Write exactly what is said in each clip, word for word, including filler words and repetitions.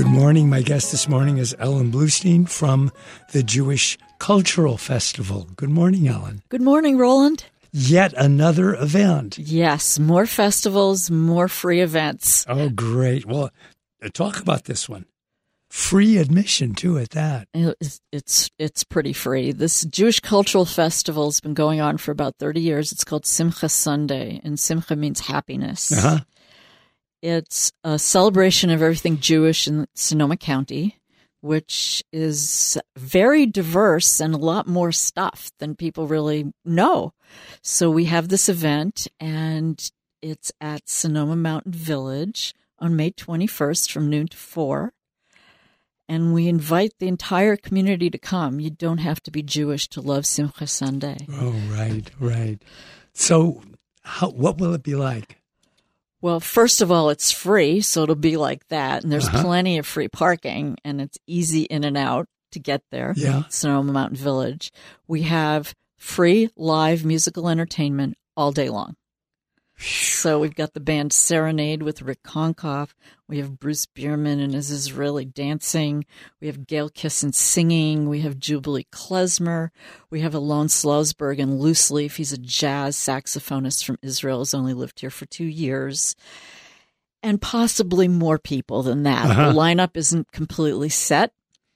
morning. My guest this morning is Ellen Bluestein from the Jewish Cultural Festival. Good morning, Ellen. Good morning, Roland. Yet another event. Yes, more festivals, more free events. Oh, great. Well, talk about this one. Free admission, too, at that. It's, it's, it's pretty free. This Jewish Cultural Festival has been going on for about thirty years. It's called Simcha Sunday, and Simcha means happiness. Uh-huh. It's a celebration of everything Jewish in Sonoma County, which is very diverse and a lot more stuff than people really know. So we have this event, and it's at Sonoma Mountain Village on May twenty-first from noon to four. And we invite the entire community to come. You don't have to be Jewish to love Simcha Sunday. Oh, right, right. So how, what will it be like? Well, first of all, it's free, so it'll be like that. And there's Uh-huh. plenty of free parking, and it's easy in and out to get there. Yeah. Sonoma Mountain Village. We have free live musical entertainment all day long. So we've got the band Serenade with Rick Konkoff. We have Bruce Bierman and his Israeli dancing. We have Gail Kissen singing. We have Jubilee Klezmer. We have Alon Slosberg and Loose Leaf. He's a jazz saxophonist from Israel, has only lived here for two years. And possibly more people than that. Uh-huh. The lineup isn't completely set.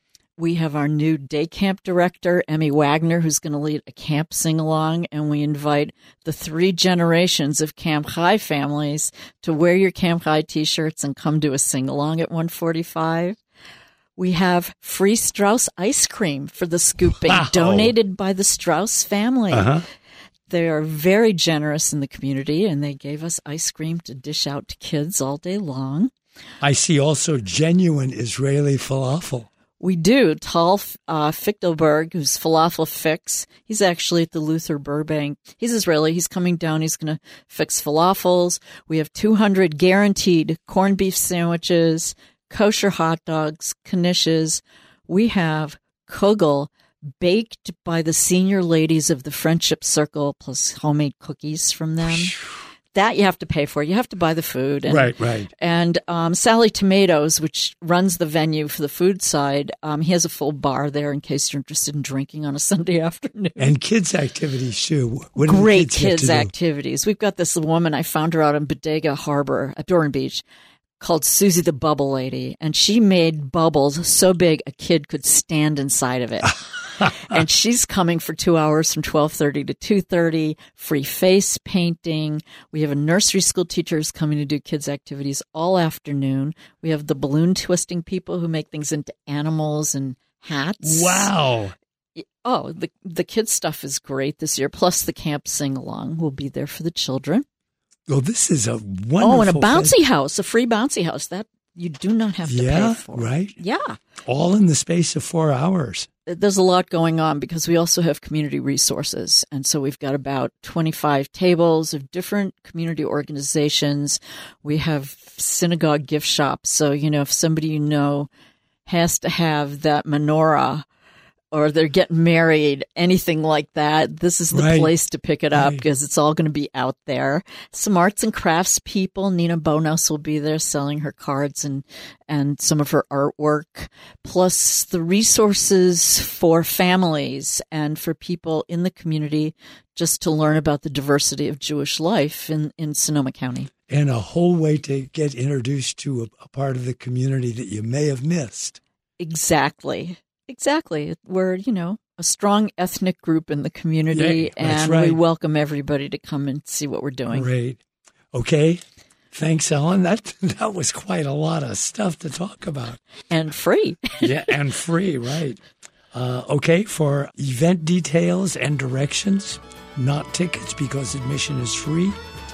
We have our new day camp director, Emmy Wagner, who's going to lead a camp sing-along, and we invite the three generations of Camp Chai families to wear your Camp Chai T-shirts and come to a sing-along at one forty-five. We have free Strauss ice cream for the scooping, Wow. donated by the Strauss family. Uh-huh. They are very generous in the community, and they gave us ice cream to dish out to kids all day long. I see also genuine Israeli falafel. We do. Tal uh, Fichtelberg, who's Falafel Fix, he's actually at the Luther Burbank. He's Israeli. He's coming down. He's going to fix falafels. We have two hundred guaranteed corned beef sandwiches, kosher hot dogs, knishes. We have kugel baked by the senior ladies of the Friendship Circle, plus homemade cookies from them. That you have to pay for. You have to buy the food. And, Right, right. And um, Sally Tomatoes, which runs the venue for the food side, um, he has a full bar there in case you're interested in drinking on a Sunday afternoon. And kids' activities, too. What do the Great kids, get kids to do? activities. We've got this woman, I found her out in Bodega Harbor at Doran Beach, called Susie the Bubble Lady. And she made bubbles so big a kid could stand inside of it. And she's coming for two hours from twelve thirty to two thirty, free face painting. We have a nursery school teacher who's coming to do kids' activities all afternoon. We have the balloon twisting people who make things into animals and hats. Wow. Oh, the the kids' stuff is great this year. Plus the camp sing-along will be there for the children. Well, this is a wonderful... Oh, and a bouncy fest- house, a free bouncy house. That you do not have to Yeah, pay for. right. Yeah. All in the space of four hours. There's a lot going on because we also have community resources. And so we've got about twenty-five tables of different community organizations. We have synagogue gift shops. So, you know, if somebody you know has to have that menorah or they're getting married, anything like that, this is the Right. place to pick it up Right. because it's all going to be out there. Some arts and crafts people. Nina Bonos will be there selling her cards and, and some of her artwork, plus the resources for families and for people in the community just to learn about the diversity of Jewish life in, in Sonoma County. And a whole way to get introduced to a, a part of the community that you may have missed. Exactly. Exactly. We're, you know, a strong ethnic group in the community, Yeah, that's and right. we welcome everybody to come and see what we're doing. Great. Okay. Thanks, Ellen. That that was quite a lot of stuff to talk about. And free. Yeah, and free, right. Uh, okay, for event details and directions, not tickets because admission is free,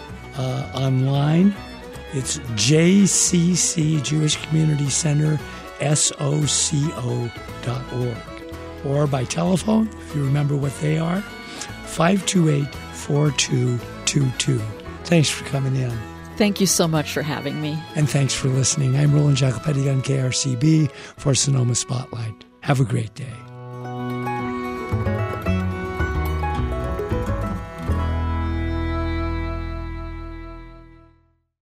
uh, online, it's J C C, Jewish Community Center, S O C O dot org. Or by telephone, if you remember what they are, five two eight, four two two two. Thanks for coming in. Thank you so much for having me. And thanks for listening. I'm Roland Jacopetti on K R C B for Sonoma Spotlight. Have a great day.